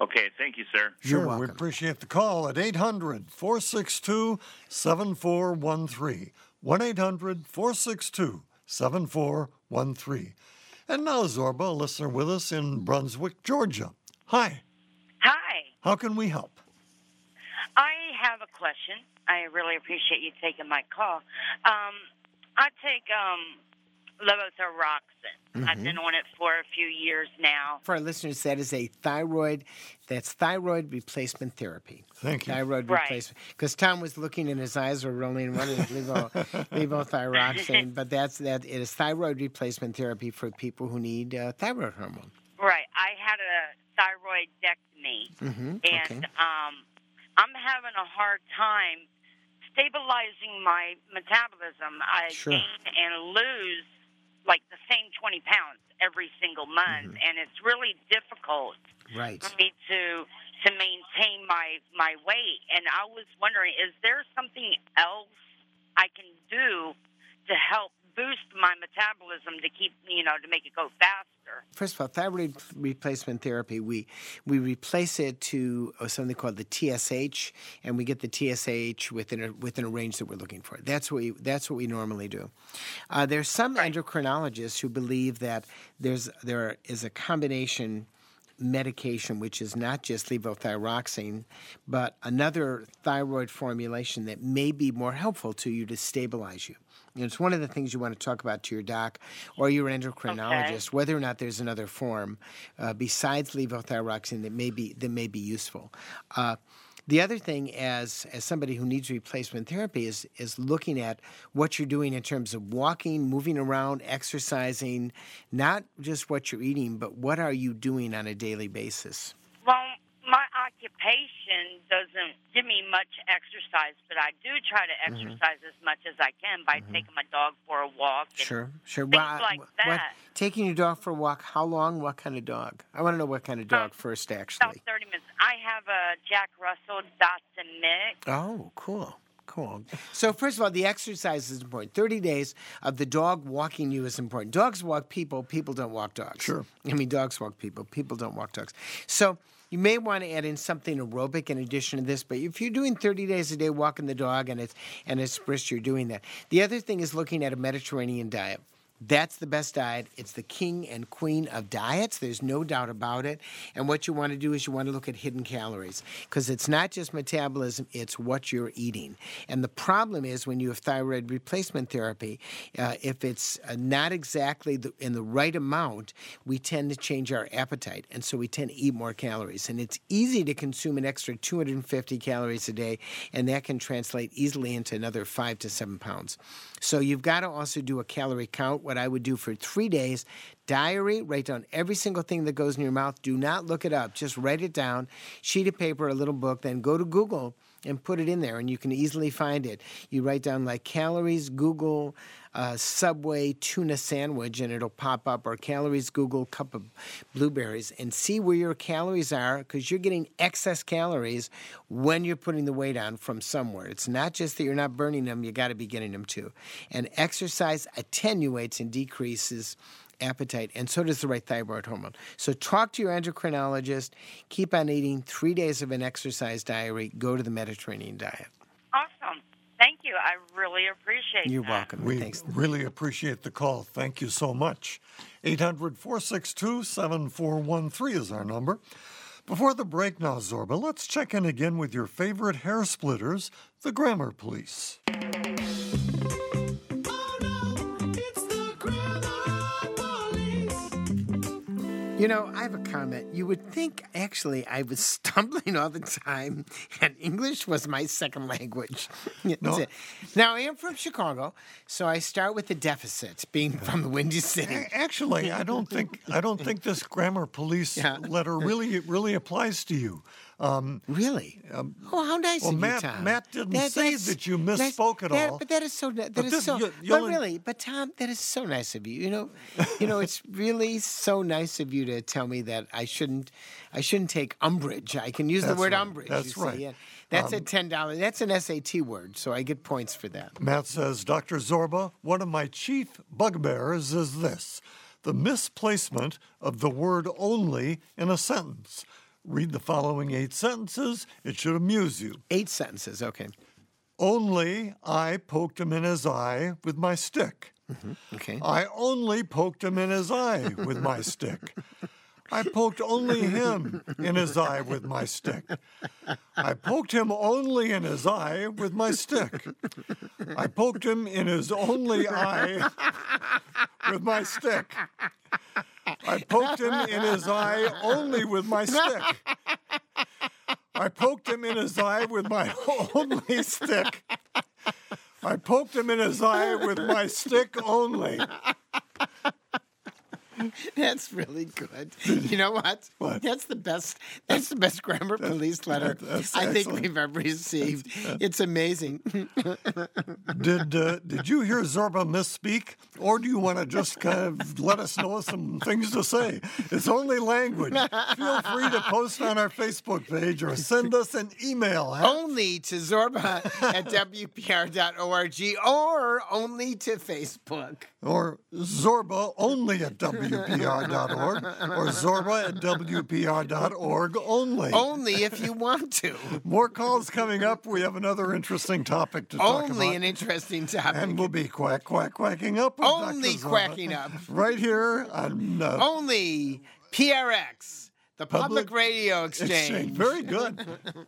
Okay, thank you, sir. You're Sure, we welcome. appreciate the call at eight hundred, four six two, seven four one three. one eight hundred, four six two, seven four one three. And now Zorba, a listener with us in Brunswick, Georgia. Hi, Hi. how can we help? I have a question. I really appreciate you taking my call. Um, I take um, levothyroxine. Mm-hmm. I've been on it for a few years now. For our listeners, that is a thyroid, that's thyroid replacement therapy. Thank you. Thyroid Right. replacement. Because Tom was looking and his eyes were rolling and wondering levo, levothyroxine, but that's that. It is thyroid replacement therapy for people who need uh, thyroid hormone. Right. I had a thyroidectomy, Mm-hmm. and okay. um, I'm having a hard time stabilizing my metabolism. I Sure. gain and lose like the same twenty pounds every single month, Mm-hmm. and it's really difficult Right. for me to to maintain my my weight. And I was wondering, is there something else I can do to help boost my metabolism to keep, you know, to make it go faster? First of all, thyroid replacement therapy, we we replace it to uh, something called the T S H, and we get the T S H within a, within a range that we're looking for. That's what we that's what we normally do. Uh, there's some endocrinologists who believe that there's there is a combination medication which is not just levothyroxine, but another thyroid formulation that may be more helpful to you to stabilize you. You know, it's one of the things you want to talk about to your doc or your endocrinologist, Okay. whether or not there's another form uh, besides levothyroxine that may be that may be useful. Uh, the other thing, as as somebody who needs replacement therapy, is is looking at what you're doing in terms of walking, moving around, exercising, not just what you're eating, but what are you doing on a daily basis. Well, my occupation doesn't give me much exercise, but I do try to exercise as much as I can by taking my dog for a walk. And Sure, sure. Things Well, like what- that. taking your dog for a walk, how long? What kind of dog? I want to know what kind of dog Um, first, About actually. thirty minutes. I have a Jack Russell Dotson mix. Oh, cool. Cool. So first of all, the exercise is important. thirty days of the dog walking you is important. Dogs walk people. People don't walk dogs. Sure. I mean, dogs walk people. People don't walk dogs. So you may want to add in something aerobic in addition to this, but if you're doing thirty days a day walking the dog and it's and it's brisk, you're doing that. The other thing is looking at a Mediterranean diet. That's the best diet. It's the king and queen of diets. There's no doubt about it. And what you want to do is you want to look at hidden calories because it's not just metabolism, it's what you're eating. And the problem is when you have thyroid replacement therapy, uh, if it's uh, not exactly the, in the right amount, we tend to change our appetite. And so we tend to eat more calories. And it's easy to consume an extra two hundred fifty calories a day, and that can translate easily into another five to seven pounds. So you've got to also do a calorie count. What I would do for three days, diary, write down every single thing that goes in your mouth. Do not look it up. Just write it down, sheet of paper, a little book, then go to Google and put it in there, and you can easily find it. You write down like calories, Google, uh, Subway tuna sandwich, and it'll pop up, or calories, Google cup of blueberries, and see where your calories are because you're getting excess calories when you're putting the weight on from somewhere. It's not just that you're not burning them, you got to be getting them too. And exercise attenuates and decreases appetite, and so does the right thyroid hormone. So talk to your endocrinologist, keep on eating three days of an exercise diary, go to the Mediterranean diet. Awesome. Thank you. I really appreciate You're that. welcome. We Thanks. really appreciate the call. Thank you so much. eight hundred, four six two, seven four one three is our number. Before the break now, Zorba, let's check in again with your favorite hair splitters, the Grammar Police. You know, I have a comment. You would think, actually, I was stumbling all the time, and English was my second language. That's No. it. Now, I am from Chicago, so I start with the deficit, being from the Windy City. A- Actually, I don't think I don't think this Grammar Police Yeah. letter really really applies to you. Um, Really? oh, how nice well, of Matt- you, Tom. Matt didn't say that's that you nice- misspoke at that- all. But that is so. That But is this- so. you- but you'll- really, but Tom, that is so nice of you. You know, you know, it's really so nice of you to tell me that I shouldn't, I shouldn't take umbrage. I can use the That's word right. umbrage. That's you right. See. Yeah. That's a Um, ten dollar. That's an S A T word, so I get points for that. Matt says, Doctor Zorba, one of my chief bugbears is this: the misplacement of the word only in a sentence. Read the following eight sentences. It should amuse you. Eight sentences, okay. Only I poked him in his eye with my stick. Mm-hmm. Okay. I only poked him in his eye with my stick. I poked only him in his eye with my stick. I poked him only in his eye with my stick. I poked him in his only eye with my stick. I poked him in his eye only with my stick. I poked him in his eye with my only stick. I poked him in his eye with my stick only. That's really good. You know what? What? That's the best. That's the best grammar police letter that's I think excellent. we've ever received. It's amazing. Did uh, did you hear Zorba misspeak, or do you want to just kind of let us know some things to say? It's only language. Feel free to post on our Facebook page or send us an email. Only to Zorba at W P R dot org or only to Facebook. Or Zorba only at W P R dot org or Zorba at W P R dot org only. Only if you want to. More calls coming up. We have another interesting topic to talk Only about. an interesting topic. And we'll be quack, quack, quacking up with Only Doctor Zorba quacking up. right here on uh, Only P R X, the Public, Public Radio Exchange. Exchange. Very good.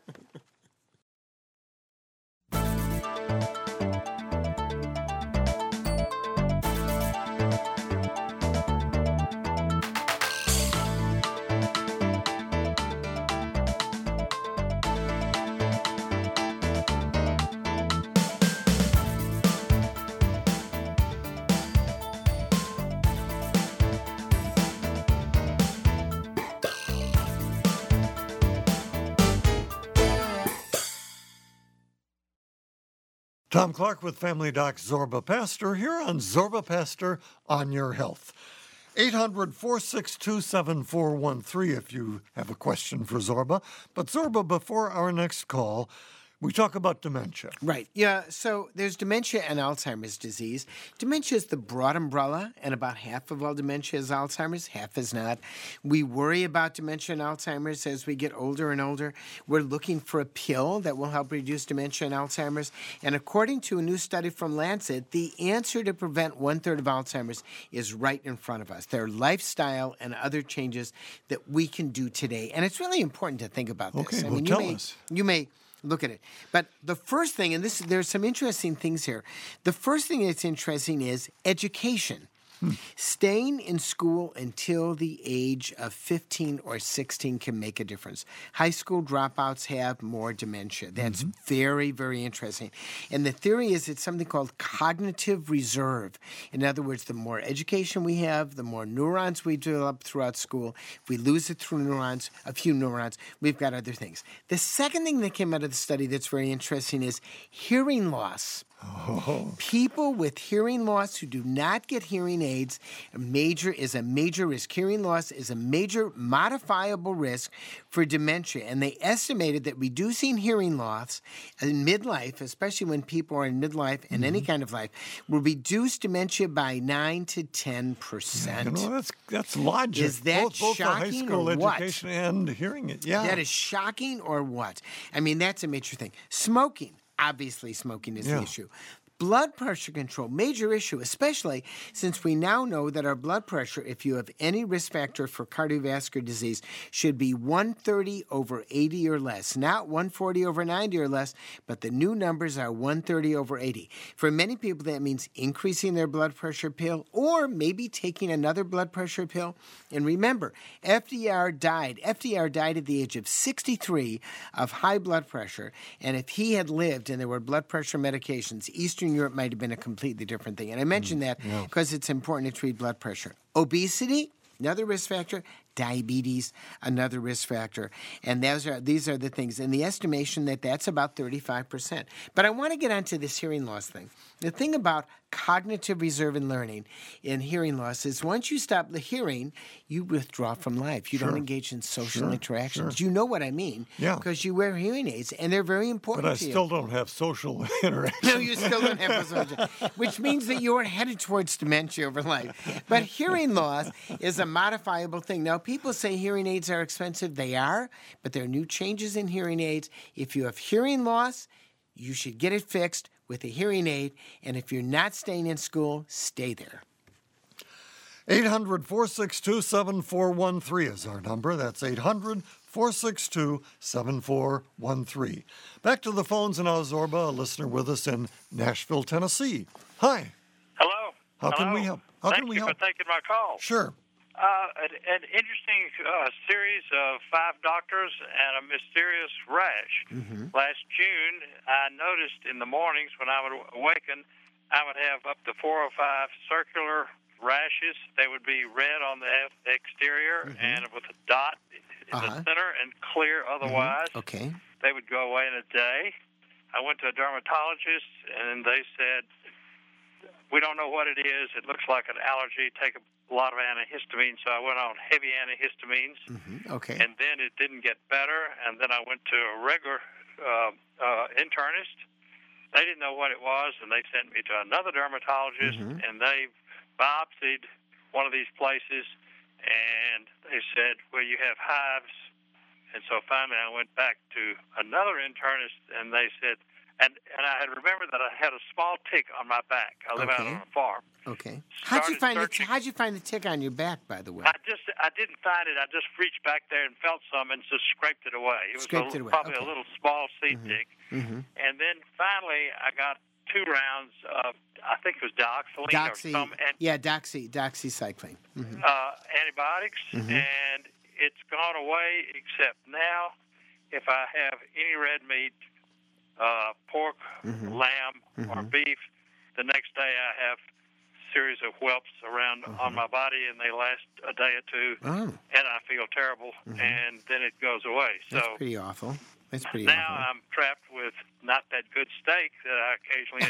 Tom Clark with Family Doc Zorba Pastor here on Zorba Pastor on Your Health. eight hundred, four six two, seven four one three if you have a question for Zorba. But Zorba, before our next call, we talk about dementia. Right. Yeah. So there's dementia and Alzheimer's disease. Dementia is the broad umbrella, and about half of all dementia is Alzheimer's, half is not. We worry about dementia and Alzheimer's as we get older and older. We're looking for a pill that will help reduce dementia and Alzheimer's. And according to a new study from Lancet, the answer to prevent one-third of Alzheimer's is right in front of us. There are lifestyle and other changes that we can do today. And it's really important to think about this. Okay, I well, mean, tell you may, us. You may look at it. But the first thing, and this there's some interesting things here. The first thing that's interesting is education. Hmm. Staying in school until the age of fifteen or sixteen can make a difference. High school dropouts have more dementia. That's mm-hmm. very, very interesting. And the theory is it's something called cognitive reserve. In other words, the more education we have, the more neurons we develop throughout school. If we lose it through neurons, a few neurons, we've got other things. The second thing that came out of the study that's very interesting is hearing loss. Oh. People with hearing loss who do not get hearing aids a major is a major risk. Hearing loss is a major modifiable risk for dementia. And they estimated that reducing hearing loss in midlife, especially when people are in midlife and mm-hmm. any kind of life, will reduce dementia by nine to ten percent. You know, that's, that's logic. Is that both, both shocking the high school or what? education and hearing it. Yeah. That is shocking or what? I mean, that's a major thing. Smoking. Obviously, smoking is yeah. the issue. Blood pressure control, major issue, especially since we now know that our blood pressure, if you have any risk factor for cardiovascular disease, should be one thirty over eighty or less, not one forty over ninety or less, but the new numbers are one thirty over eighty. For many people, that means increasing their blood pressure pill or maybe taking another blood pressure pill. And remember, F D R died. F D R died at the age of sixty-three of high blood pressure, and if he had lived and there were blood pressure medications, Eastern Europe might have been a completely different thing. And I mention that because yeah. it's important to treat blood pressure. Obesity, another risk factor. Diabetes, another risk factor. And those are these are the things. And the estimation that that's about thirty-five percent. But I want to get onto this hearing loss thing. The thing about cognitive reserve and learning in hearing loss is once you stop the hearing, you withdraw from life. You sure. don't engage in social sure. interactions. Sure. You know what I mean. Yeah. Because you wear hearing aids, and they're very important But I to still you. don't have social interaction. No, you still don't have social which means that you're headed towards dementia over life. But hearing loss is a modifiable thing. Now, people say hearing aids are expensive. They are, but there are new changes in hearing aids. If you have hearing loss, you should get it fixed with a hearing aid. And if you're not staying in school, stay there. eight hundred, four six two, seven four one three is our number. That's eight hundred, four six two, seven four one three. Back to the phones now, Zorba, a listener with us in Nashville, Tennessee. Hi. Hello. How Hello. can we help? How Thank can we you help? for taking my call. Sure. Uh, an, an interesting uh, series of five doctors and a mysterious rash. Mm-hmm. Last June, I noticed in the mornings when I would awaken, I would have up to four or five circular rashes. They would be red on the exterior Mm-hmm. and with a dot in Uh-huh. the center and clear otherwise. Mm-hmm. Okay. They would go away in a day. I went to a dermatologist, and they said, we don't know what it is. It looks like an allergy. Take a lot of antihistamines. So I went on heavy antihistamines. Mm-hmm. Okay. And then it didn't get better. And then I went to a regular uh, uh, internist. They didn't know what it was, and they sent me to another dermatologist, Mhm. and they biopsied one of these places, and they said, well, you have hives. And so finally I went back to another internist, and they said, and, and I had remembered that I had a small tick on my back. I live out Okay. on a farm. Okay. How'd you Started find the searching. How'd you find the tick on your back, by the way? I just I didn't find it. I just reached back there and felt some and just scraped it away. It was Scraped a, it away. probably Okay. a little small seed Mhm. tick. Mm-hmm. And then finally I got two rounds of, I think it was dioxazine Doxy. or some an- Yeah, doxy, doxycycline. Mm-hmm. uh, antibiotics, Mhm. and it's gone away except now if I have any red meat, uh, pork, Mhm. lamb, or Mhm. beef, the next day I have a series of whelps around on my body, and they last a day or two, Oh, and I feel terrible, Mhm. and then it goes away. that's So pretty awful. That's pretty now awful. I'm trapped with not that good steak that I occasionally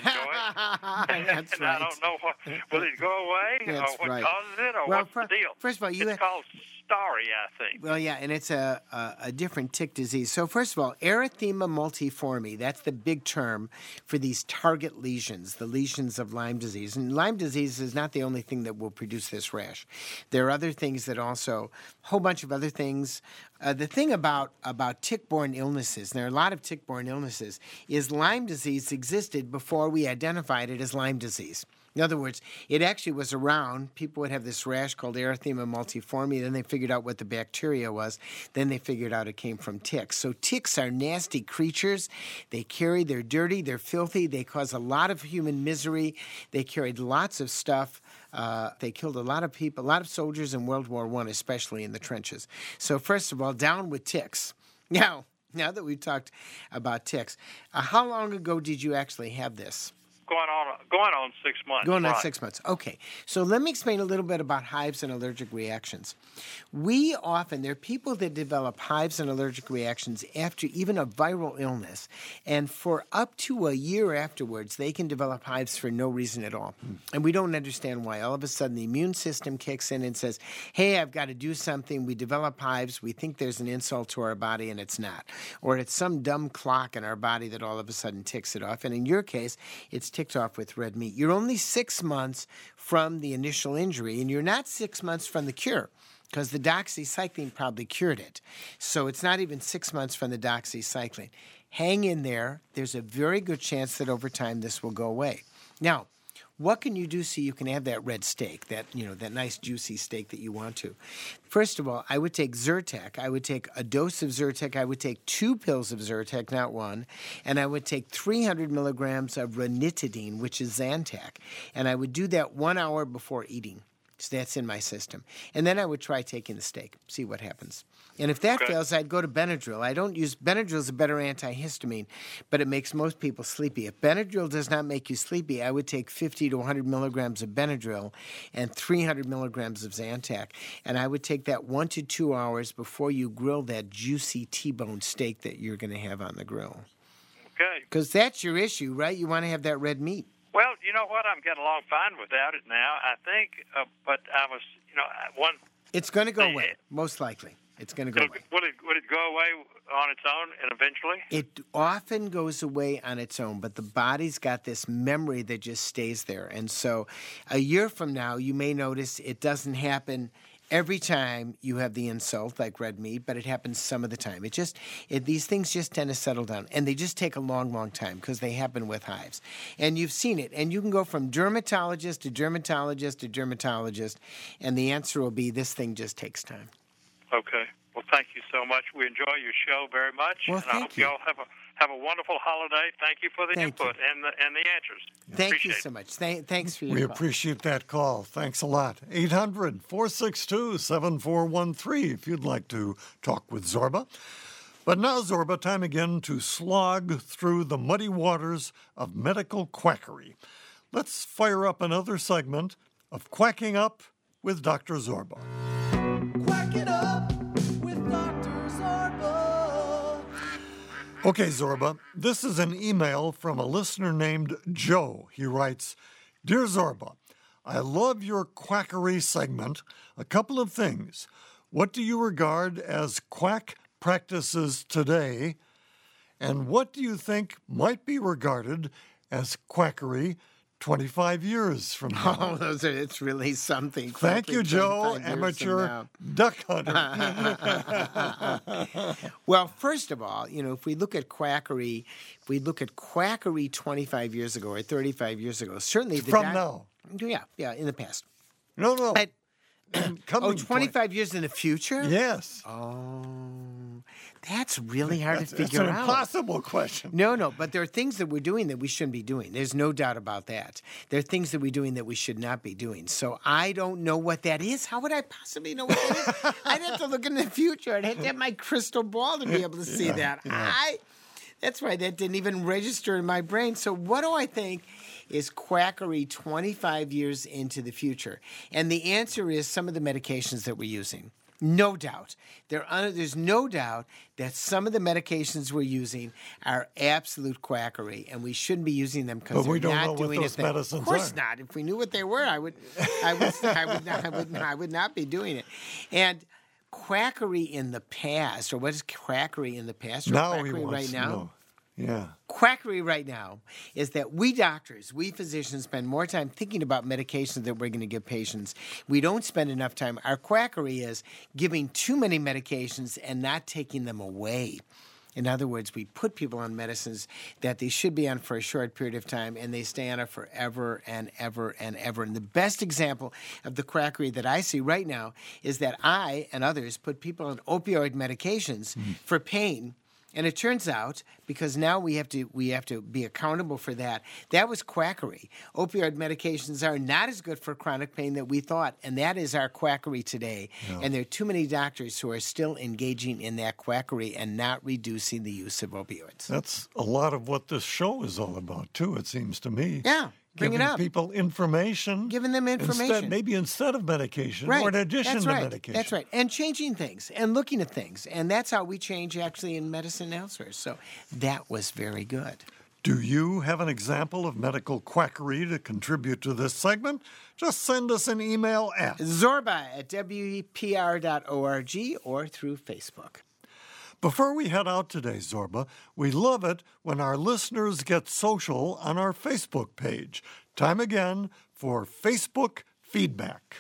enjoy. That's and right. I don't know what will it go away That's or what right. causes it or Well, what's fir- the deal. first of all, you it's called starry, I think. Well, yeah, and it's a, a, a different tick disease. So first of all, erythema multiforme, that's the big term for these target lesions, the lesions of Lyme disease. And Lyme disease is not the only thing that will produce this rash. There are other things that also, a whole bunch of other things. Uh, the thing about, about tick-borne illnesses, and there are a lot of tick-borne illnesses, is Lyme disease existed before we identified it as Lyme disease. In other words, it actually was around. People would have this rash called erythema multiforme. Then they figured out what the bacteria was. Then they figured out it came from ticks. So ticks are nasty creatures. They carry, they're dirty, they're filthy. They cause a lot of human misery. They carried lots of stuff. Uh, they killed a lot of people, a lot of soldiers in World War One, especially in the trenches. So first of all, down with ticks. Now, now that we've talked about ticks, uh, how long ago did you actually have this? Going on, going on six months. Going on right. six months. Okay. So let me explain a little bit about hives and allergic reactions. We often, there are people that develop hives and allergic reactions after even a viral illness. And for up to a year afterwards, they can develop hives for no reason at all. And we don't understand why. All of a sudden, the immune system kicks in and says, hey, I've got to do something. We develop hives. We think there's an insult to our body, and it's not. Or it's some dumb clock in our body that all of a sudden ticks it off. And in your case, it's ticked off with red meat. You're only six months from the initial injury, and you're not six months from the cure, because the doxycycline probably cured it. So it's not even six months from the doxycycline. Hang in there. There's a very good chance that over time this will go away. Now, what can you do so you can have that red steak, that, you know, that nice juicy steak that you want to? First of all, I would take Zyrtec. I would take a dose of Zyrtec. I would take two pills of Zyrtec, not one. And I would take three hundred milligrams of ranitidine, which is Zantac. And I would do that one hour before eating. So that's in my system. And then I would try taking the steak, see what happens. And if that Okay. fails, I'd go to Benadryl. I don't use Benadryl is a better antihistamine, but it makes most people sleepy. If Benadryl does not make you sleepy, I would take fifty to one hundred milligrams of Benadryl and three hundred milligrams of Zantac. And I would take that one to two hours before you grill that juicy T-bone steak that you're going to have on the grill. Okay. Because that's your issue, right? You want to have that red meat. Well, you know what? I'm getting along fine without it now. I think, uh, but I was, you know, one. It's going to go Hey, away, most likely. It's going to go away. Would it would it go away on its own and eventually? It often goes away on its own, but the body's got this memory that just stays there. And so a year from now, you may notice it doesn't happen every time you have the insult, like red meat, but it happens some of the time. It just, it, these things just tend to settle down, and they just take a long, long time because they happen with hives. And you've seen it, and you can go from dermatologist to dermatologist to dermatologist, and the answer will be this thing just takes time. Okay. Well, thank you so much. We enjoy your show very much. Well, and I thank hope you. all have a have a wonderful holiday. Thank you for the Thank input and the and the answers. Thank Appreciate you it. so much. Th- thanks for your We call. appreciate that call. Thanks a lot. eight hundred, four six two, seven four one three if you'd like to talk with Zorba. But now, Zorba, time again to slog through the muddy waters of medical quackery. Let's fire up another segment of Quacking Up with Doctor Zorba. Quack it up with Doctor Zorba. Okay, Zorba, this is an email from a listener named Joe. He writes, Dear Zorba, I love your quackery segment. A couple of things. What do you regard as quack practices today? And what do you think might be regarded as quackery twenty-five years from now? Oh, those are, it's really something. Thank you, Joe, twenty-five years from amateur now. duck hunter. Well, first of all, you know, if we look at quackery, if we look at quackery twenty-five years ago or thirty-five years ago, certainly the From doc- now. Yeah, yeah, in the past. No, no. But- Coming Oh, twenty-five years in the future? Yes. Oh, that's really hard That's, to that's figure an out. impossible question. No, no, but there are things that we're doing that we shouldn't be doing. There's no doubt about that. There are things that we're doing that we should not be doing. So I don't know what that is. How would I possibly know what that is? I'd have to look in the future. I'd have to have my crystal ball to be able to see Yeah, that. yeah. I. That's right. That didn't even register in my brain. So what do I think is quackery twenty-five years into the future? And the answer is some of the medications that we're using. No doubt. There are, there's no doubt that some of the medications we're using are absolute quackery, and we shouldn't be using them because But they're we don't not know what doing those a thing. medicines Of course are. not. If we knew what they were, I would, I would, I would, not, I would, not, I would not be doing it. And quackery in the past, or what is quackery in the past, or Now he quackery wants right to now? know. Yeah. Quackery right now is that we doctors, we physicians spend more time thinking about medications that we're going to give patients. We don't spend enough time. Our quackery is giving too many medications and not taking them away. In other words, we put people on medicines that they should be on for a short period of time, and they stay on it forever and ever and ever. And the best example of the quackery that I see right now is that I and others put people on opioid medications Mm-hmm. for pain. And it turns out, because now we have to we have to be accountable for that, that was quackery. Opioid medications are not as good for chronic pain that we thought, and that is our quackery today. Yeah. And there are too many doctors who are still engaging in that quackery and not reducing the use of opioids. That's a lot of what this show is all about, too, it seems to me. Yeah, bring Giving it up. people information. Giving them information. Instead, maybe instead of medication Right. or in addition that's to right. medication. That's right. And changing things and looking at things. And that's how we change actually in medicine and elsewhere. So that was very good. Do you have an example of medical quackery to contribute to this segment? Just send us an email at Zorba at W P R dot org or through Facebook. Before we head out today, Zorba, we love it when our listeners get social on our Facebook page. Time again for Facebook feedback.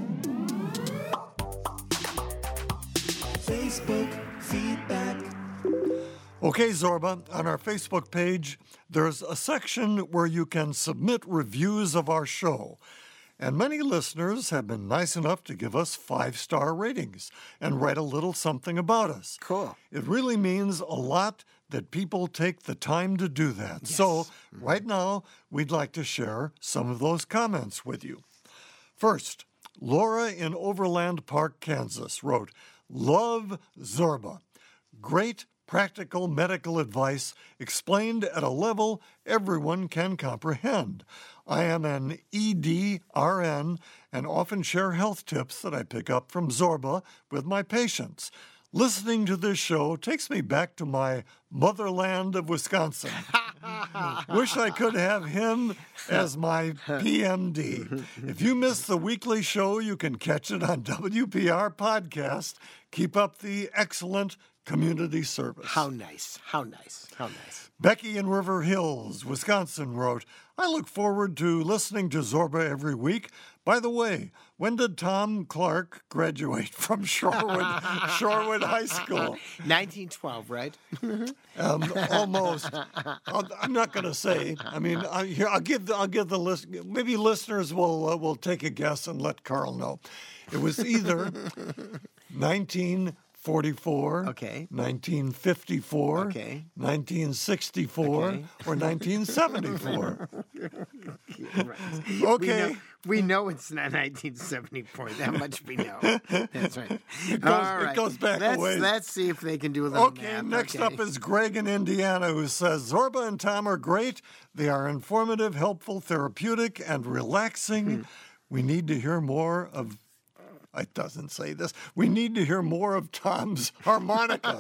Facebook feedback. Okay, Zorba, on our Facebook page, there's a section where you can submit reviews of our show. And many listeners have been nice enough to give us five-star ratings and write a little something about us. Cool. It really means a lot that people take the time to do that. So right now, we'd like to share some of those comments with you. First, Laura in Overland Park, Kansas wrote, Love Zorba. Great practical medical advice explained at a level everyone can comprehend. I am an E D R N and often share health tips that I pick up from Zorba with my patients. Listening to this show takes me back to my motherland of Wisconsin. Wish I could have him as my P M D. If you miss the weekly show, you can catch it on W P R Podcast. Keep up the excellent community service. How nice. How nice. How nice. Becky in River Hills, Wisconsin wrote, I look forward to listening to Zorba every week. By the way, when did Tom Clark graduate from Shorewood Shorewood High School? nineteen twelve, right? Um, almost. I'll, I'm not going to say. I mean, I, here I'll give the, I'll give the list. Maybe listeners will uh, will take a guess and let Carl know. It was either nineteen forty-four, Okay. nineteen fifty-four, Okay. nineteen sixty-four, Okay. or nineteen seventy-four. Right. Okay. We know, we know it's not nineteen seventy-four. That much we know. That's right. It goes, All right. it goes back let's, a ways. Let's see if they can do a little Okay, math. next Okay. up is Greg in Indiana, who says, Zorba and Tom are great. They are informative, helpful, therapeutic, and relaxing. Hmm. We need to hear more of... It doesn't say this. We need to hear more of Tom's harmonica.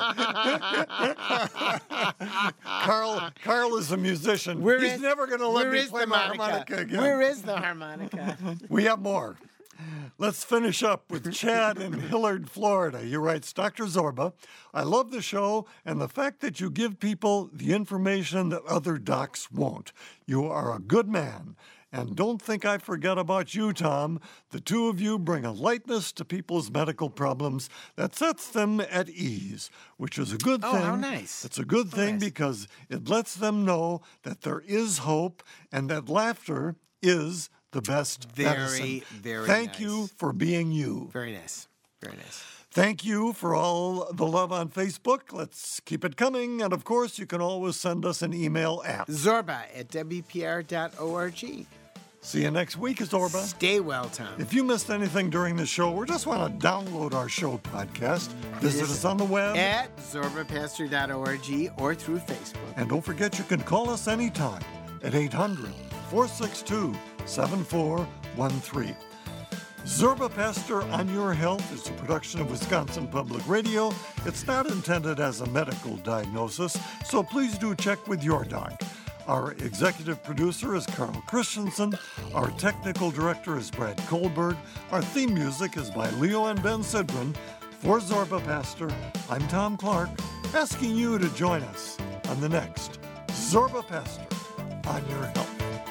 Carl Carl is a musician. Where He's is- never going to let where me is play the my harmonica? harmonica again. Where is the harmonica? We have more. Let's finish up with Chad in Hillard, Florida. He writes, Doctor Zorba, I love the show and the fact that you give people the information that other docs won't. You are a good man. And don't think I forget about you, Tom. The two of you bring a lightness to people's medical problems that sets them at ease, which is a good Oh, thing. how nice. It's a good How thing nice. because it lets them know that there is hope and that laughter is the best Very, medicine. very Thank nice. you for being you. Very nice. Very nice. Thank you for all the love on Facebook. Let's keep it coming. And of course, you can always send us an email at. Zorba at W P R dot org. See you next week, Zorba. Stay well, Tom. If you missed anything during the show or just want to download our show podcast, visit us on the web. At zorba pastor dot org or through Facebook. And don't forget, you can call us anytime at eight hundred, four six two, seven four one three. Zorba Pastor on Your Health is a production of Wisconsin Public Radio. It's not intended as a medical diagnosis, so please do check with your doc. Our executive producer is Carl Christensen. Our technical director is Brad Kohlberg. Our theme music is by Leo and Ben Sidran. For Zorba Pastor, I'm Tom Clark, asking you to join us on the next Zorba Pastor on Your Health.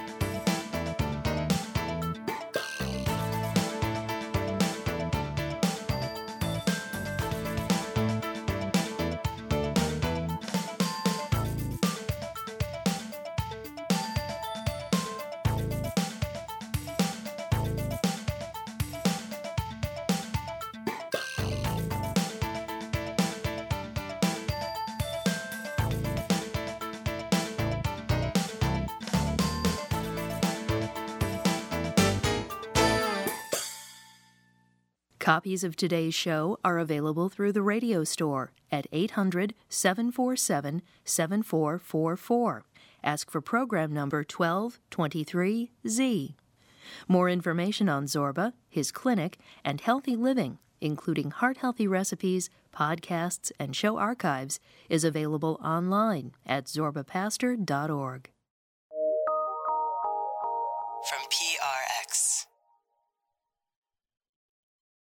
Copies of today's show are available through the radio store at eight hundred, seven four seven, seven four four four. Ask for program number twelve twenty-three Z. More information on Zorba, his clinic, and healthy living, including heart-healthy recipes, podcasts, and show archives, is available online at zorba pastor dot org.